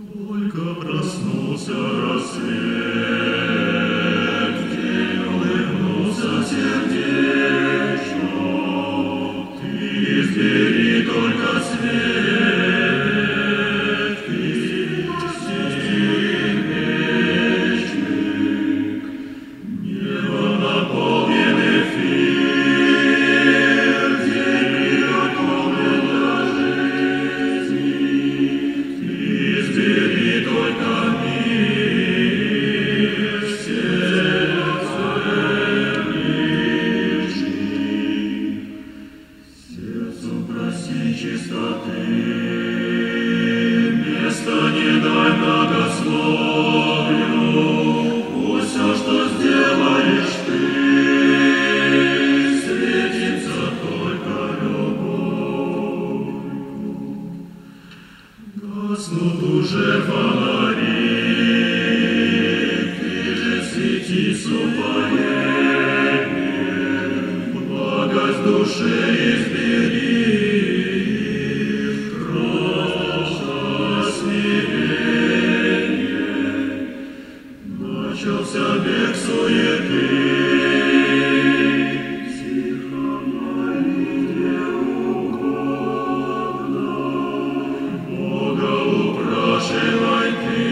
Только проснулся рассвет, день улыбнулся сердечно. Ты избери только свет, ты стих вечный. Небо наполнен эфир, день приготовлен для жизни. Ты избери только мир, сердцем лишний. Сердцу проси чистоты, место не дай многословию. Пусть все, что сделаешь ты, светится только любовью. Гаснут уже фонари, ты же свети с упоением, благость душе избери, кровь смирение. Начался бег суеты, тихо молитве угодно, Бога упрашивай ты,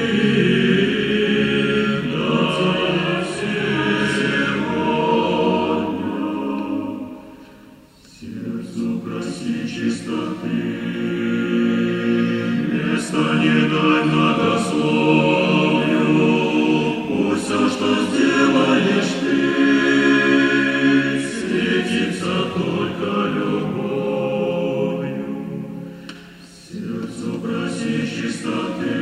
дай сегодня. Сердцу проси чистоты, место не дай многословию. Пусть все, что сделаешь ты, светится только любовью. Сердцу проси чистоты,